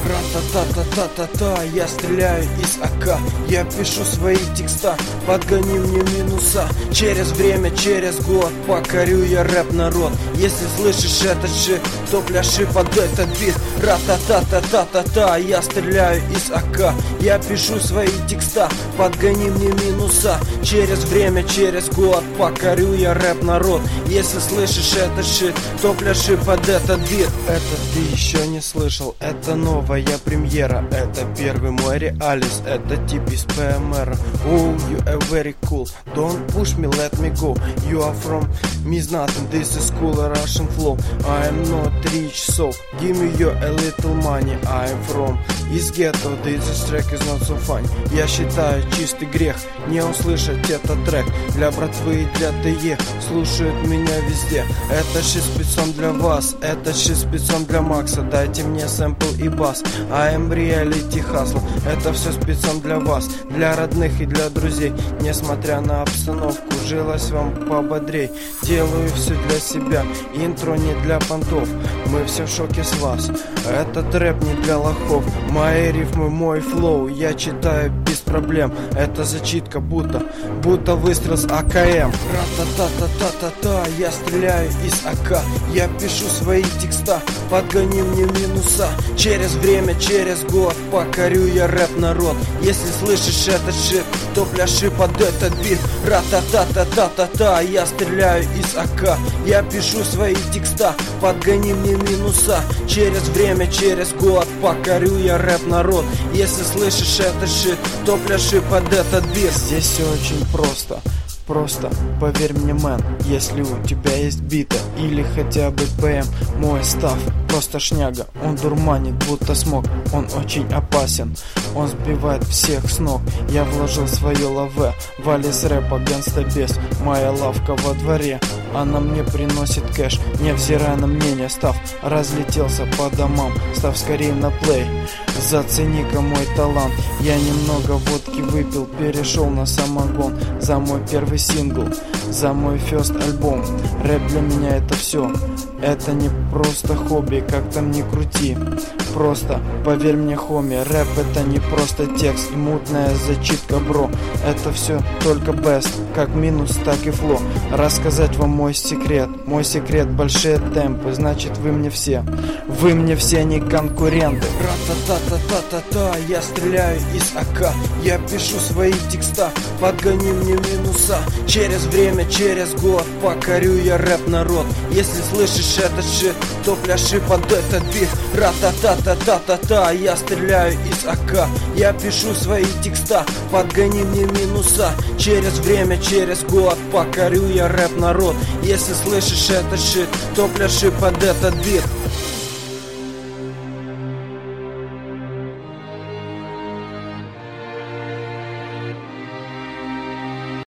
Ра-та-та-та-та-та-та, я стреляю из АК, я пишу свои текста, подгони мне минуса. Через время, через год покорю я рэп-народ. Если слышишь этот шит, то пляши под этот бит. Ра-та-та-та-та-та-та, я стреляю из АК, я пишу свои текста, подгони мне минуса. Через время, через год покорю я рэп-народ. Если слышишь этот шит, то пляши под этот бит. Это ты еще не слышал, это новая премьера. Это первый мой реализ, это тип из ПМР. Oh, you are very cool, don't push me, let me go. You are from means nothing, this is cool Russian flow. I am not rich, so give me your a little money. I am from из гетто, this track is not so funny. Я считаю чистый грех не услышать этот трек. Для братвы и для ТЕ слушают меня везде. Это шит спецом для вас, это шит спецом для Макса. Дайте мне сэмпл и бас. I am reality hustle. Это все спецом для вас, для родных и для друзей. Несмотря на обстановку, жилось вам пободрей. Делаю все для себя, интро не для понтов. Мы все в шоке с вас, этот рэп не для лохов. Мои рифмы, мой флоу, я читаю без проблем. Это зачитка, будто выстрел с АКМ. Ра-та-та-та-та-та-та, я стреляю из АК, я пишу свои текста, подгони мне минуса. Через время, через год покорю я рэп-народ. Если слышишь этот шит, то пляши под этот бит. Ра-та-та-та-та-та-та, я стреляю из АК, я пишу свои текста, подгони мне минуса. Через время, через год покорю я рэп-народ. Если слышишь этот шит, то пляши под этот бит. Здесь все очень просто. Просто поверь мне, мэн, если у тебя есть бита или хотя бы ПМ, мой став просто шняга. Он дурманит, будто смог, он очень опасен, он сбивает всех с ног. Я вложил свое лаве, вали с рэпа гангста-бес. Моя лавка во дворе, она мне приносит кэш, невзирая на мнение. Став разлетелся по домам, став скорее на плей. Зацени-ка мой талант, я немного водки выпил, перешел на самогон. За мой первый сингл, за мой фёст альбом. Рэп для меня это все, это не просто хобби, как там ни крути. Просто поверь мне, хоми, рэп это не просто текст и мутная зачитка, бро. Это все только best, как минус, так и фло. Рассказать вам мой секрет большие темпы, значит вы мне все не конкуренты. Ра-та-та-та-та-та-та, я стреляю из АК, я пишу свои текста, подгони мне минуса. Через время, через год покорю я рэп-народ. Если слышишь этот шит, то пляши под этот бит. Ра-та-та-та-та-та-та, я стреляю из АК, я пишу свои текста, подгони мне минуса. Через время, через год покорю я рэп-народ. Если слышишь этот шит, то пляши под этот бит.